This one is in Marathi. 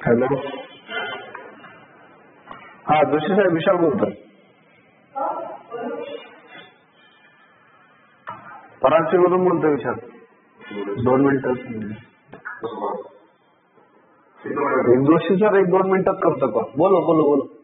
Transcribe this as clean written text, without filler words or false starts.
हॅलो, हा जोशी साहेब विशाल बोलतोय. परांजपेमधून बोलतोय विशाल. 2 मिनिटं. जोशी सर 1-2 मिनिटात करतो का? बोलो बोलो बोलो.